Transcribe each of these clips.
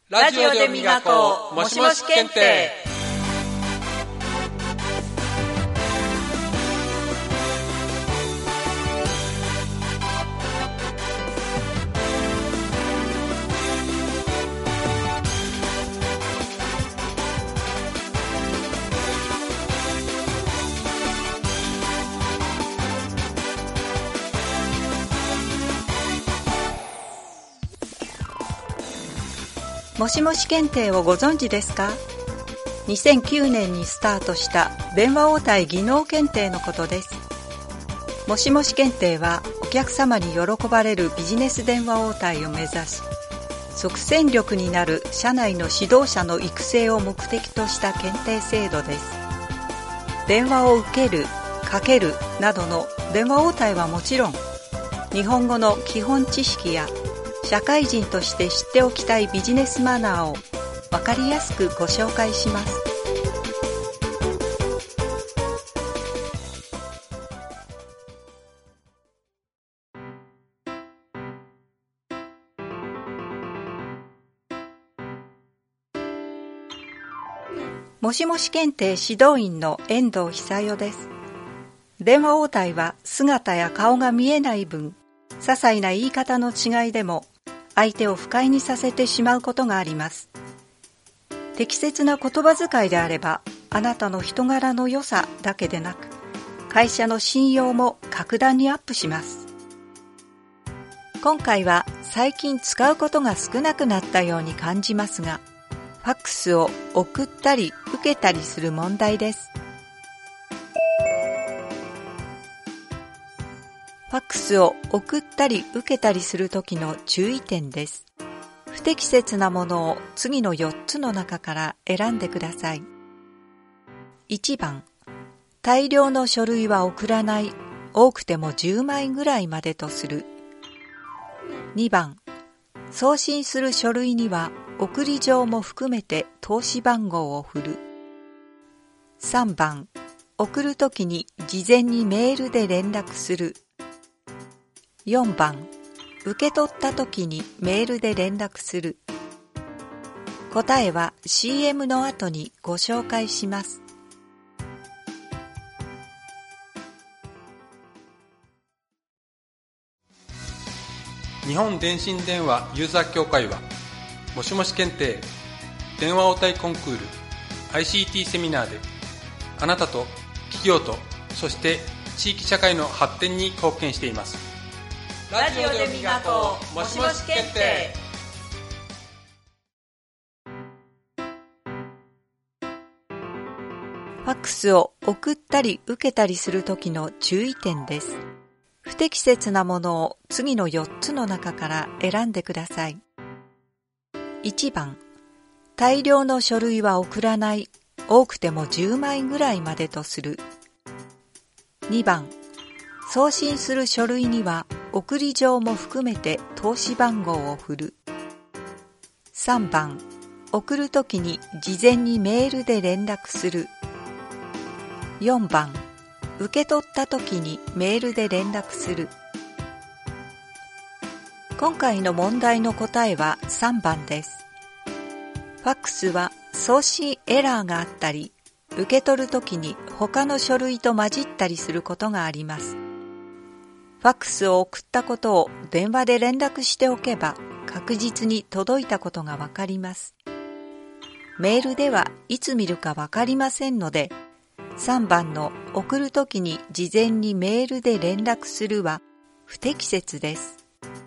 ラジオで磨こうもしもし検定。 もしもし検定をご存知ですか？ 2009 年にスタートした電話応対技能検定のことです。もしもし検定はお客様に喜ばれるビジネス電話応対を目指し、即戦力になる社内の指導者の育成を目的とした検定制度です。電話を受ける、かけるなどの電話応対はもちろん、日本語の基本知識や社会人として知っておきたいビジネスマナーを分かりやすくご紹介します。もしもし検定指導員の遠藤久代です。電話応対は姿や顔が見えない分、些細な言い方の違いでも相手を不快にさせてしまうことがあります。適切な言葉遣いであれば、あなたの人柄の良さだけでなく、会社の信用も格段にアップします。今回は最近使うことが少なくなったように感じますが、ファックスを送ったり受けたりする問題です。ファックスを送ったり受けたりするときの注意点です。不適切なものを次の4つの中から選んでください。1番、大量の書類は送らない、多くても10枚ぐらいまでとする。2番、送信する書類には送り状も含めて通し番号を振る。3番、送るときに事前にメールで連絡する。4番、受け取ったときにメールで連絡する。答えは CM の後にご紹介します。 日本電信電話ユーザー協会は、もしもし検定、電話応対コンクール、ICT セミナーで、あなたと企業と、そして地域社会の発展に貢献しています。 ラジオで磨こうもしもし検定。 ファックスを送ったり受けたりするときの注意点です。不適切なものを次の4つの中から選んでください。1番、大量の書類は送らない、多くても10枚ぐらいまでとする。2番、送信する書類には送り状も含めて通し番号を振る。3番、送るときに事前にメールで連絡する。4番、受け取ったときにメールで連絡する。今回の問題の答えは3番です。ファックスは送信エラーがあったり、受け取るときに他の書類と混じったりすることがあります。ファックスを送ったことを電話で連絡しておけば確実に届いたことがわかります。メールではいつ見るかわかりませんので、3番の送るときに事前にメールで連絡するは不適切です。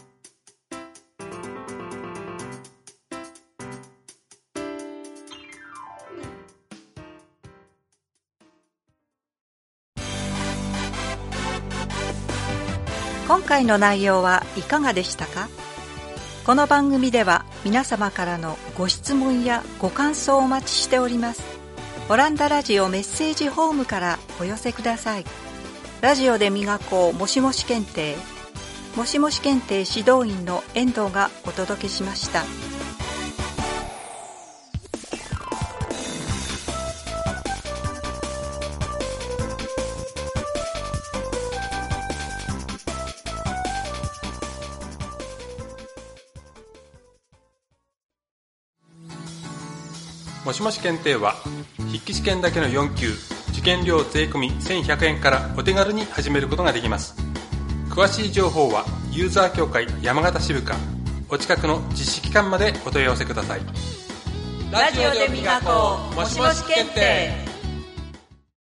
今回の内容はいかがでしたか？この番組では皆様からのご質問やご感想をお待ちしております。オランダラジオメッセージホームからお寄せください。ラジオで磨こうもしもし検定、もしもし検定指導員の遠藤がお届けしました。 もしもし検定は筆記試験だけの4級、受験料税込1100円からお手軽に始めることができます。詳しい情報はユーザー協会山形支部かお近くの実施機関までお問い合わせください。 ラジオで磨こうもしもし検定。